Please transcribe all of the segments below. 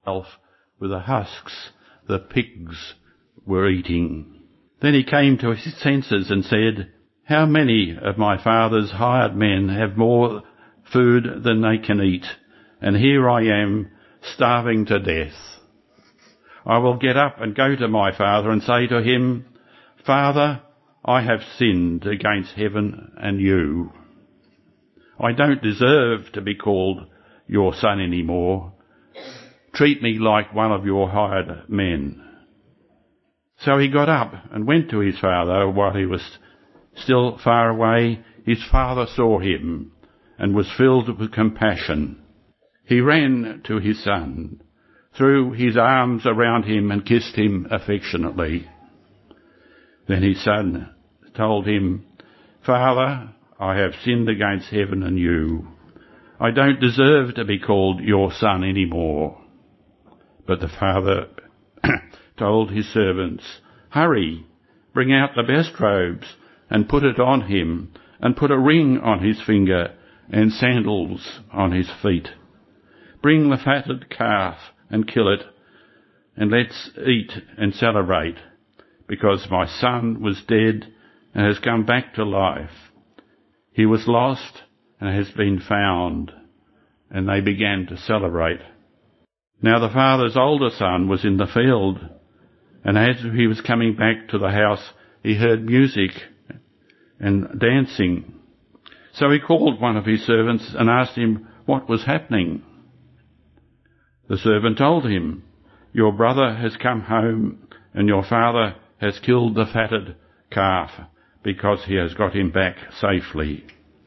with the husks the pigs were eating. Then he came to his senses and said, "How many of my father's hired men have more food than they can eat, and here I am starving to death. I will get up and go to my father and say to him, 'Father, I have sinned against heaven and you. I don't deserve to be called your son anymore. Treat me like one of your hired men.' So he got up and went to his father. While he was still far away, his father saw him and was filled with compassion. He ran to his son, threw his arms around him and kissed him affectionately. Then his son told him, 'Father, I have sinned against heaven and you. I don't deserve to be called your son anymore.' But the father told his servants, 'Hurry, bring out the best robes and put it on him, and put a ring on his finger and sandals on his feet. Bring the fatted calf and kill it, and let's eat and celebrate, because my son was dead and has come back to life. He was lost and has been found.' And they began to celebrate. Now the father's older son was in the field, and as he was coming back to the house, he heard music and dancing. So he called one of his servants and asked him what was happening. The servant told him, 'Your brother has come home, and your father has killed the fatted calf, because he has got him back safely.'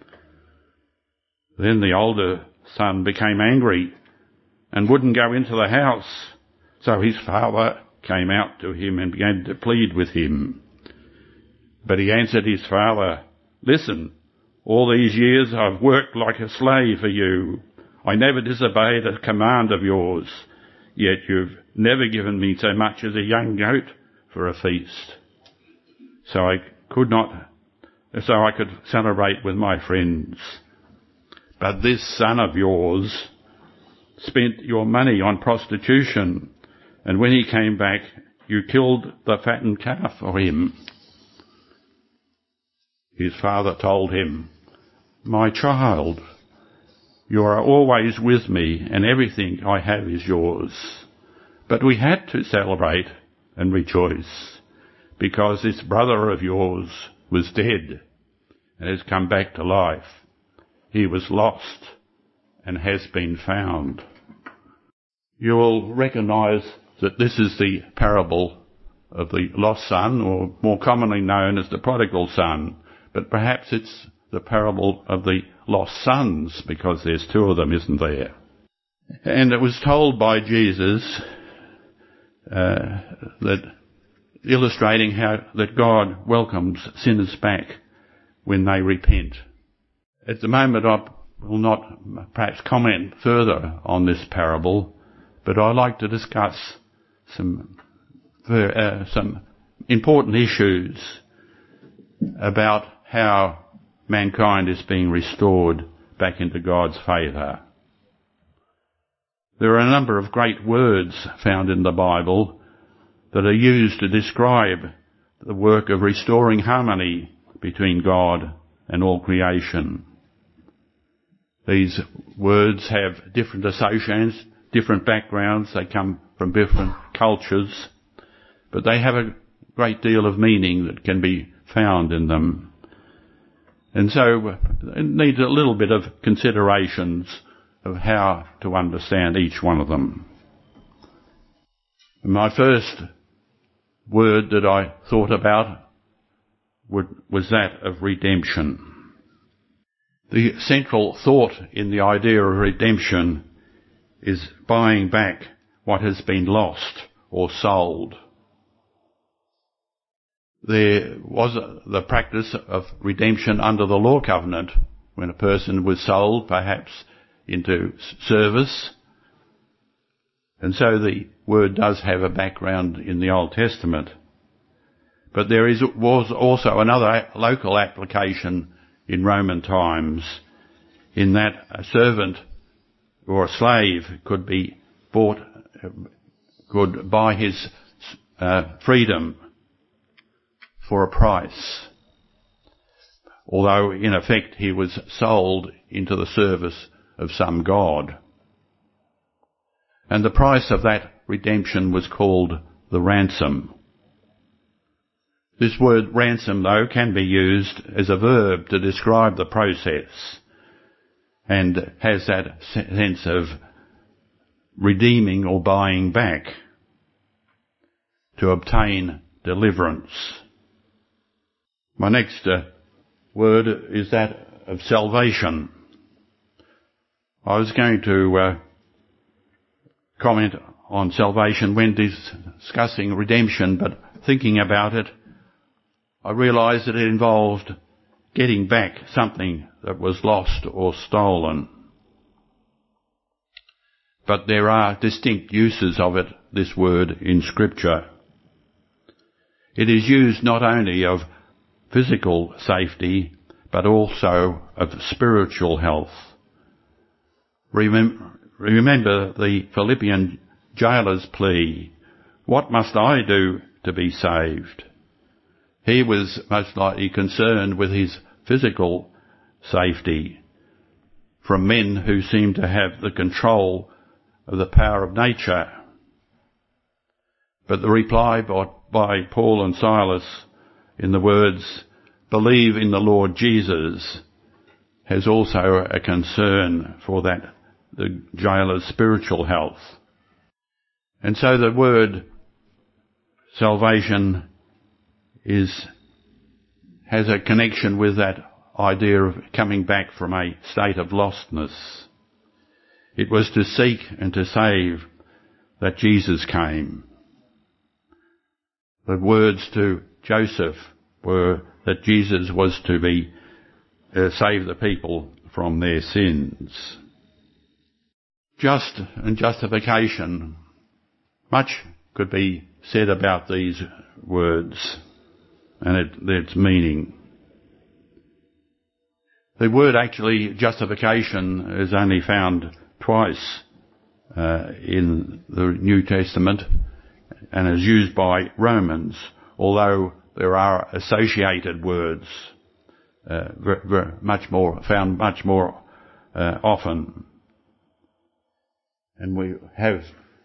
Then the older son became angry and wouldn't go into the house. So his father came out to him and began to plead with him. But he answered his father, 'Listen, all these years I've worked like a slave for you. I never disobeyed a command of yours, yet you've never given me so much as a young goat for a feast. So I could celebrate with my friends. But this son of yours spent your money on prostitution, and when he came back, you killed the fattened calf for him.' His father told him, 'My child, you are always with me, and everything I have is yours. But we had to celebrate and rejoice, because this brother of yours was dead and has come back to life. He was lost and has been found.'" You will recognise that this is the parable of the lost son, or more commonly known as the prodigal son, but perhaps it's the parable of the lost sons, because there's two of them, isn't there? And it was told by Jesus, that illustrating how that God welcomes sinners back when they repent. At the moment I will not perhaps comment further on this parable, but I'd like to discuss some important issues about how mankind is being restored back into God's favour. There are a number of great words found in the Bible that are used to describe the work of restoring harmony between God and all creation. These words have different associations, different backgrounds, they come from different cultures, but they have a great deal of meaning that can be found in them. And so it needs a little bit of considerations of how to understand each one of them. My first word that I thought about was that of redemption. The central thought in the idea of redemption is buying back what has been lost or sold. There was the practice of redemption under the law covenant when a person was sold perhaps into service, and so the word does have a background in the Old Testament. But there was also another local application in Roman times, in that a servant or a slave could be could buy his freedom for a price, although in effect he was sold into the service of some god. And the price of that redemption was called the ransom. This word ransom, though, can be used as a verb to describe the process and has that sense of redeeming or buying back to obtain deliverance. My next word is that of salvation. I was going to comment on salvation when discussing redemption, but thinking about it, I realised that it involved getting back something that was lost or stolen. But there are distinct uses of it, this word, in Scripture. It is used not only of physical safety, but also of spiritual health. Remember the Philippian jailer's plea, "What must I do to be saved?" He was most likely concerned with his physical safety from men who seemed to have the control of the power of nature. But the reply by Paul and Silas in the words, "Believe in the Lord Jesus," has also a concern for the jailer's spiritual health. And so the word salvation has a connection with that idea of coming back from a state of lostness. It was to seek and to save that Jesus came. The words to Joseph were that Jesus was to save the people from their sins. Just and justification. Much could be said about these words and its meaning. The word actually, justification, is only found twice in the New Testament and is used by Romans, although there are associated words found much more often. And we have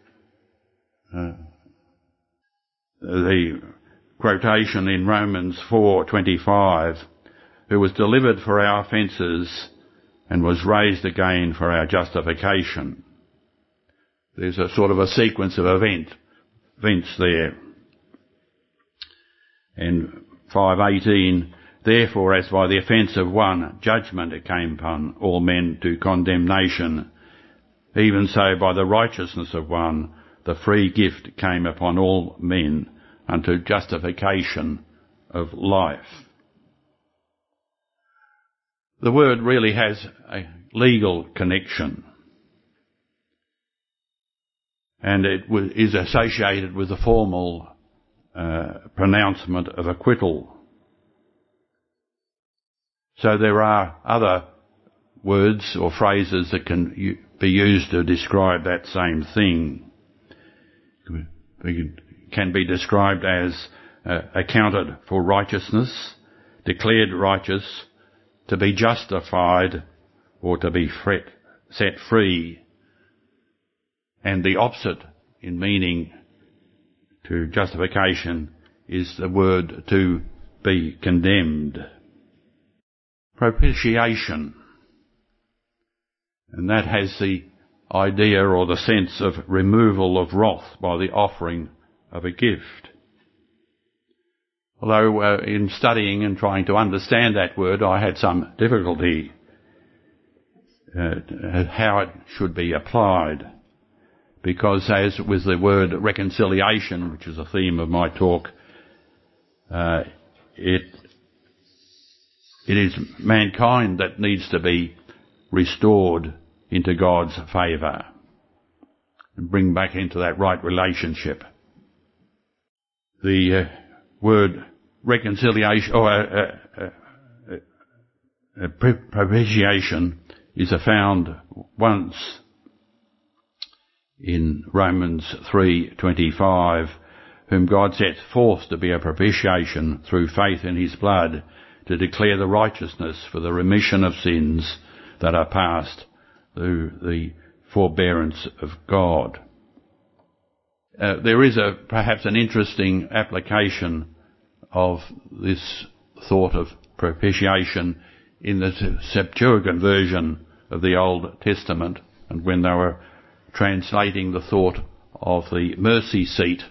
the quotation in Romans 4:25, "Who was delivered for our offences and was raised again for our justification." There's a sort of a sequence of events there. And 5:18, "Therefore, as by the offence of one judgment came upon all men to condemnation, even so by the righteousness of one the free gift came upon all men unto justification of life." The word really has a legal connection, and it is associated with the formal pronouncement of acquittal. So there are other words or phrases that can be used to describe that same thing. It can be described as accounted for righteousness, declared righteous, to be justified, or to be set free. And the opposite in meaning to justification is the word to be condemned. Propitiation. And that has the idea or the sense of removal of wrath by the offering of a gift. Although in studying and trying to understand that word, I had some difficulty how it should be applied. Because as with the word reconciliation, which is a theme of my talk, it is mankind that needs to be restored into God's favour and bring back into that right relationship. The word reconciliation or propitiation is found once in Romans 3:25, whom God set forth to be a propitiation through faith in his blood, to declare the righteousness for the remission of sins that are past through the forbearance of God. There is perhaps an interesting application of this thought of propitiation in the Septuagint version of the Old Testament, and when they were translating the thought of the mercy seat.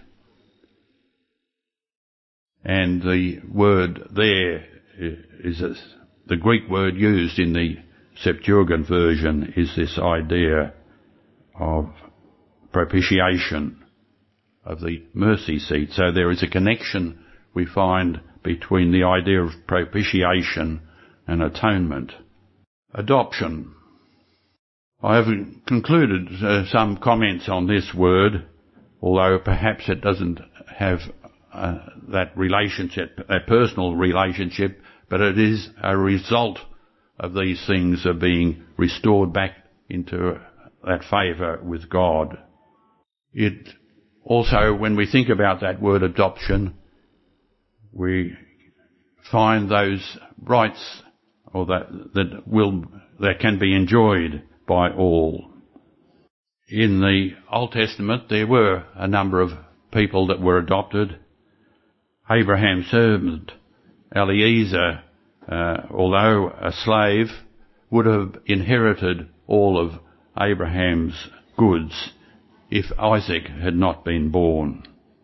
And the word there is the Greek word used in the Septuagint version is this idea of propitiation, of the mercy seat. So there is a connection we find between the idea of propitiation and atonement. Adoption. I have concluded some comments on this word, although perhaps it doesn't have that relationship, a personal relationship, but it is a result of these things of being restored back into that favour with God. It also, when we think about that word adoption, we find those rights or that can be enjoyed by all. In the Old Testament there were a number of people that were adopted. Abraham's servant Eliezer, although a slave, would have inherited all of Abraham's goods if Isaac had not been born.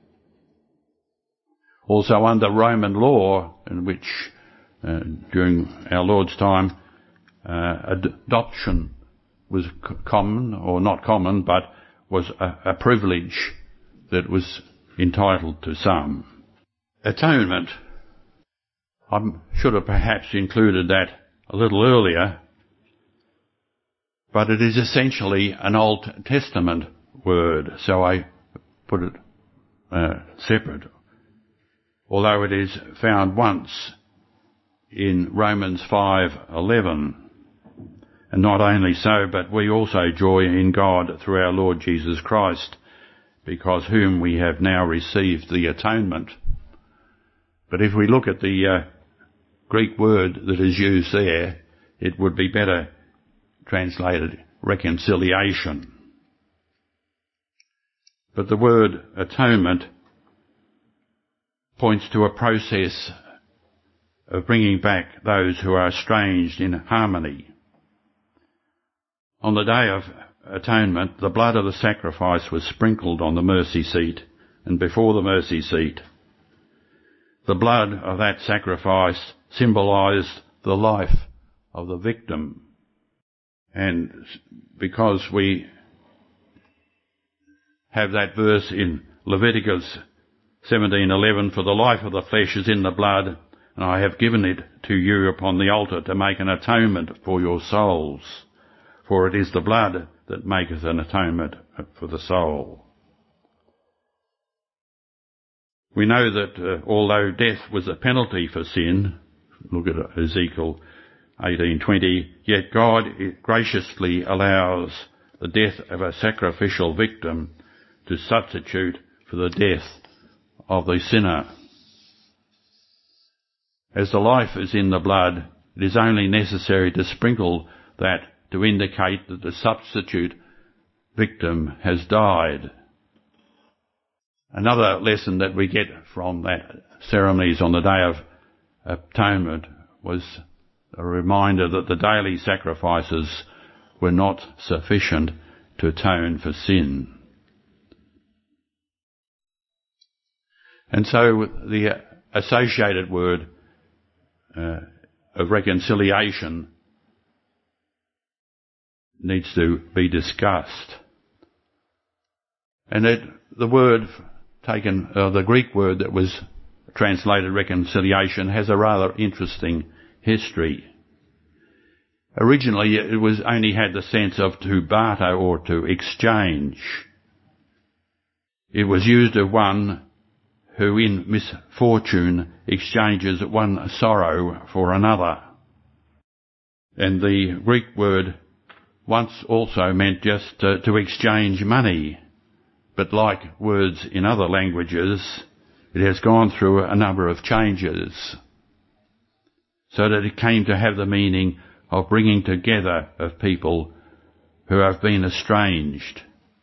Also under Roman law, in which during our Lord's time adoption was common, or not common, but was a privilege that was entitled to some. Atonement. I should have perhaps included that a little earlier, but it is essentially an Old Testament word, so I put it separate. Although it is found once in Romans 5:11. And not only so, but we also joy in God through our Lord Jesus Christ, because whom we have now received the atonement. But if we look at the Greek word that is used there, it would be better translated reconciliation. But the word atonement points to a process of bringing back those who are estranged in harmony. On the Day of Atonement, the blood of the sacrifice was sprinkled on the mercy seat and before the mercy seat. The blood of that sacrifice symbolised the life of the victim. And because we have that verse in Leviticus 17:11, for the life of the flesh is in the blood, and I have given it to you upon the altar to make an atonement for your souls. For it is the blood that maketh an atonement for the soul. We know that although death was a penalty for sin, look at Ezekiel 18:20, yet God graciously allows the death of a sacrificial victim to substitute for the death of the sinner. As the life is in the blood, it is only necessary to sprinkle that to indicate that the substitute victim has died. Another lesson that we get from that ceremonies on the Day of Atonement was a reminder that the daily sacrifices were not sufficient to atone for sin. And so the associated word of reconciliation needs to be discussed. And the word taken, the Greek word that was translated reconciliation, has a rather interesting history. Originally it was only had the sense of to barter or to exchange. It was used of one who in misfortune exchanges one sorrow for another. And the Greek word once also meant just to exchange money, but like words in other languages, it has gone through a number of changes, so that it came to have the meaning of bringing together of people who have been estranged.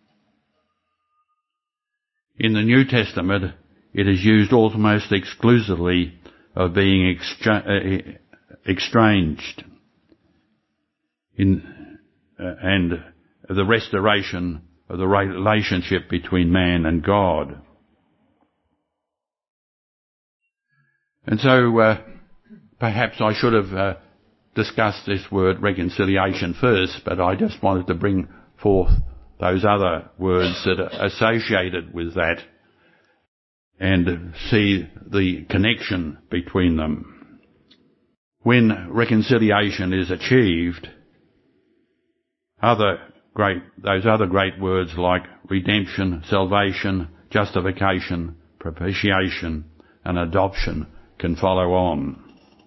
In the New Testament, it is used almost exclusively of being estranged and the restoration of the relationship between man and God. And so perhaps I should have discussed this word reconciliation first, but I just wanted to bring forth those other words that are associated with that and see the connection between them. When reconciliation is achieved, those other great words like redemption, salvation, justification, propitiation, and adoption can follow on.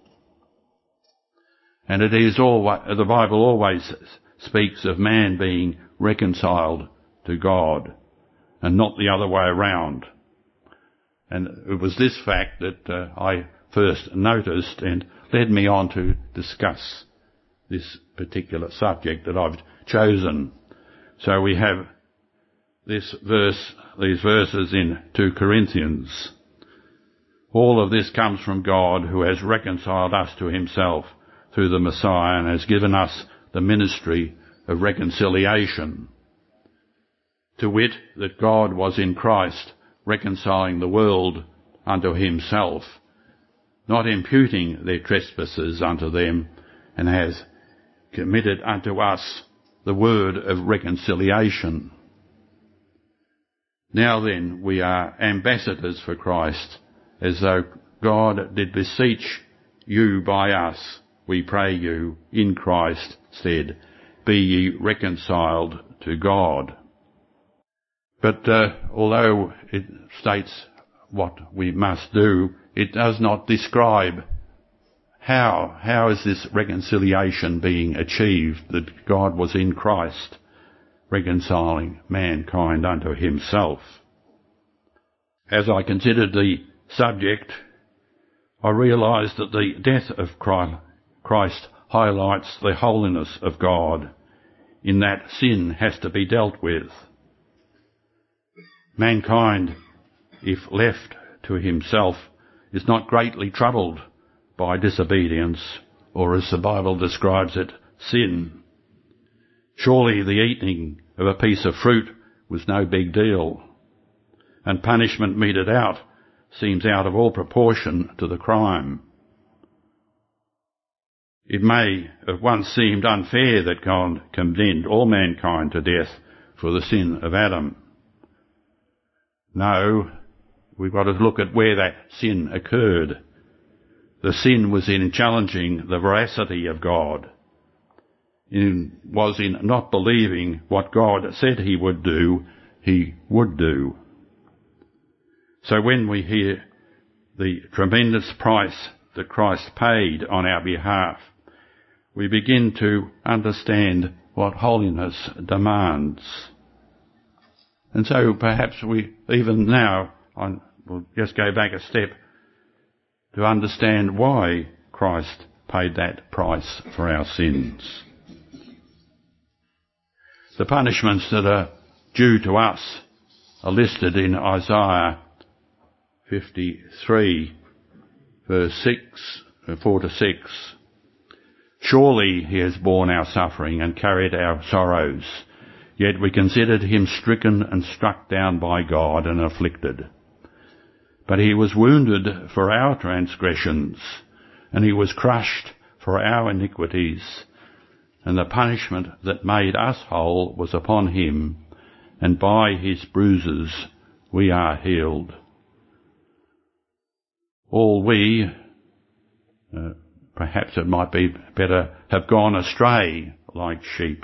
And the Bible always speaks of man being reconciled to God and not the other way around. And it was this fact that I first noticed and led me on to discuss this particular subject that I've chosen. So we have these verses in 2 Corinthians. All of this comes from God, who has reconciled us to himself through the Messiah and has given us the ministry of reconciliation. To wit, that God was in Christ reconciling the world unto himself, not imputing their trespasses unto them, and has committed unto us the word of reconciliation. Now then, we are ambassadors for Christ, as though God did beseech you by us. We pray you, in Christ's stead, be ye reconciled to God. But although it states what we must do, it does not describe how is this reconciliation being achieved, that God was in Christ reconciling mankind unto himself. As I considered the subject, I realised that the death of Christ highlights the holiness of God, in that sin has to be dealt with. Mankind, if left to himself, is not greatly troubled by disobedience, or as the Bible describes it, sin. Surely the eating of a piece of fruit was no big deal, and punishment meted out seems out of all proportion to the crime. It may have once seemed unfair that God condemned all mankind to death for the sin of Adam. No, we've got to look at where that sin occurred. The sin was in challenging the veracity of God. It was in not believing what God said he would do. So when we hear the tremendous price that Christ paid on our behalf, we begin to understand what holiness demands. And so perhaps even now, we'll just go back a step to understand why Christ paid that price for our sins. The punishments that are due to us are listed in Isaiah 53, verse 4 to 6. Surely he has borne our suffering and carried our sorrows, yet we considered him stricken and struck down by God and afflicted. But he was wounded for our transgressions, and he was crushed for our iniquities, and the punishment that made us whole was upon him, and by his bruises we are healed. All we, perhaps it might be better, have gone astray like sheep.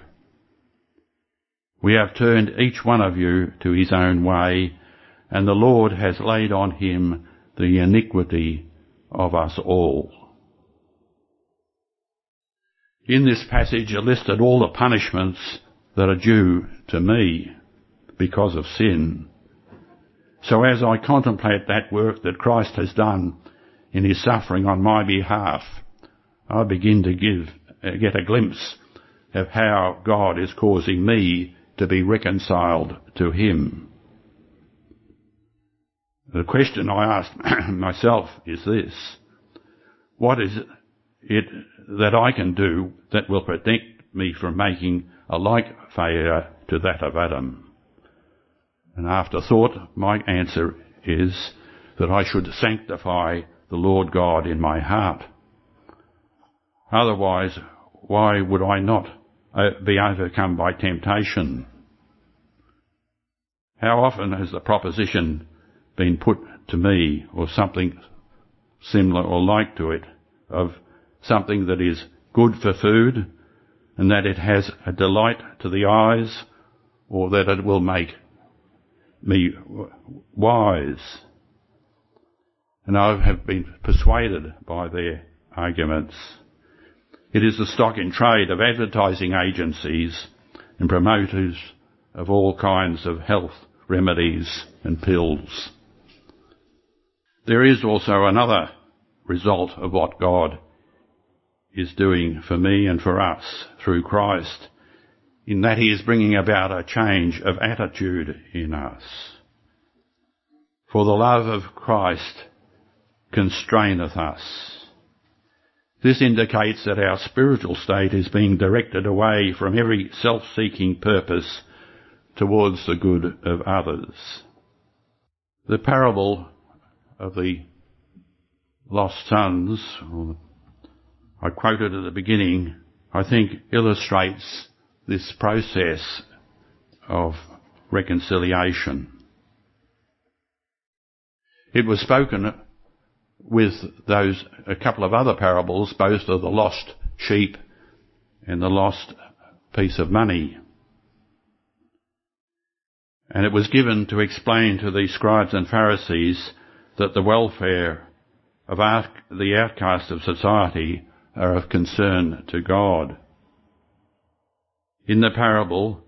We have turned each one of you to his own way, and the Lord has laid on him the iniquity of us all. In this passage are listed all the punishments that are due to me because of sin. So as I contemplate that work that Christ has done in his suffering on my behalf, I begin to get a glimpse of how God is causing me to be reconciled to him. The question I ask myself is this: what is it that I can do that will protect me from making a like failure to that of Adam? And after thought, my answer is that I should sanctify the Lord God in my heart. Otherwise, why would I not be overcome by temptation? How often has the proposition been put to me, or something similar or like to it, of something that is good for food and that it has a delight to the eyes, or that it will make me wise? And I have been persuaded by their arguments. It is the stock in trade of advertising agencies and promoters of all kinds of health remedies and pills. There is also another result of what God is doing for me and for us through Christ, in that he is bringing about a change of attitude in us. For the love of Christ constraineth us. This indicates that our spiritual state is being directed away from every self-seeking purpose towards the good of others. The parable of the lost sons, I quoted at the beginning, I think illustrates this process of reconciliation. It was spoken with a couple of other parables, both of the lost sheep and the lost piece of money. And it was given to explain to the scribes and Pharisees that the welfare of the outcasts of society are of concern to God. In the parable,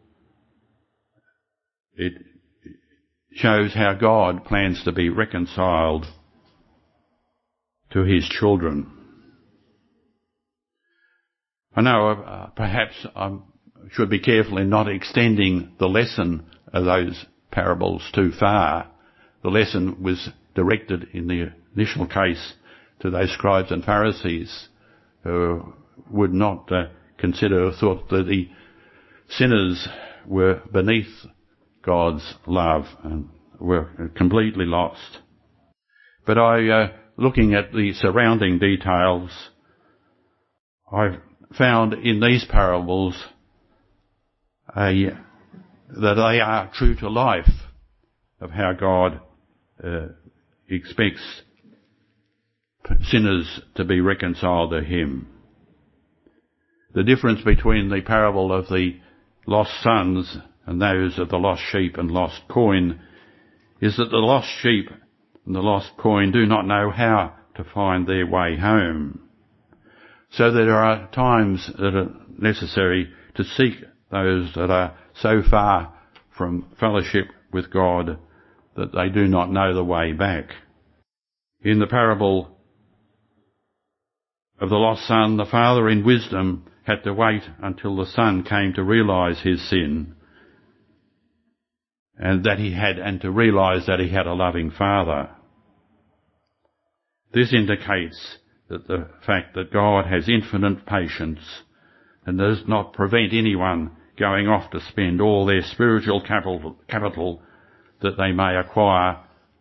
it shows how God plans to be reconciled to his children. I know perhaps I should be careful in not extending the lesson of those parables too far. The lesson was directed in the initial case to those scribes and Pharisees who would not thought that the sinners were beneath God's love and were completely lost. But looking at the surrounding details, I found in these parables that they are true to life of how God expects sinners to be reconciled to him. The difference between the parable of the lost sons and those of the lost sheep and lost coin is that the lost sheep and the lost coin do not know how to find their way home. So there are times that are necessary to seek those that are so far from fellowship with God that they do not know the way back. In the parable of the lost son, the father in wisdom had to wait until the son came to realise his sin and to realise that he had a loving father. This indicates that the fact that God has infinite patience and does not prevent anyone going off to spend all their spiritual capital that they may acquire.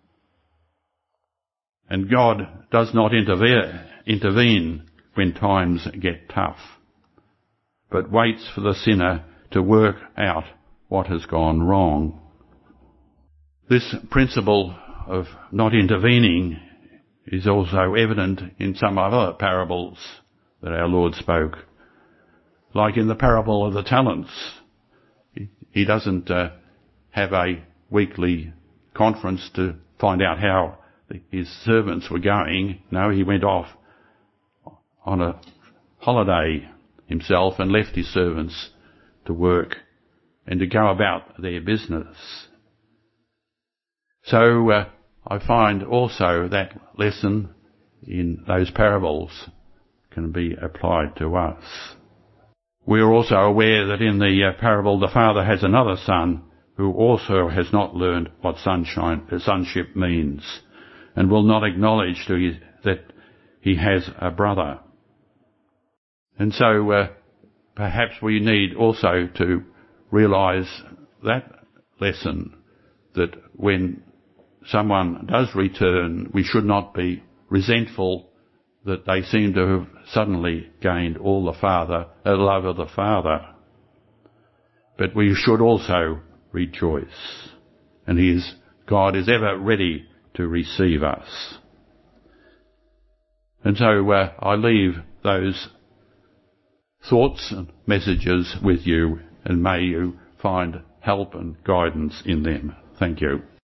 And God does not intervene when times get tough, but waits for the sinner to work out what has gone wrong. This principle of not intervening is also evident in some other parables that our Lord spoke. Like in the parable of the talents, he doesn't have a weekly conference to find out how his servants were going. No, he went off on a holiday himself and left his servants to work and to go about their business. So I find also that lesson in those parables can be applied to us. We are also aware that in the parable the father has another son who also has not learned what sonship means and will not acknowledge that he has a brother. And so perhaps we need also to realise that lesson, that when someone does return, we should not be resentful that they seem to have suddenly gained all the love of the Father. But we should also rejoice, and God is ever ready to receive us. And so I leave those thoughts and messages with you, and may you find help and guidance in them. Thank you.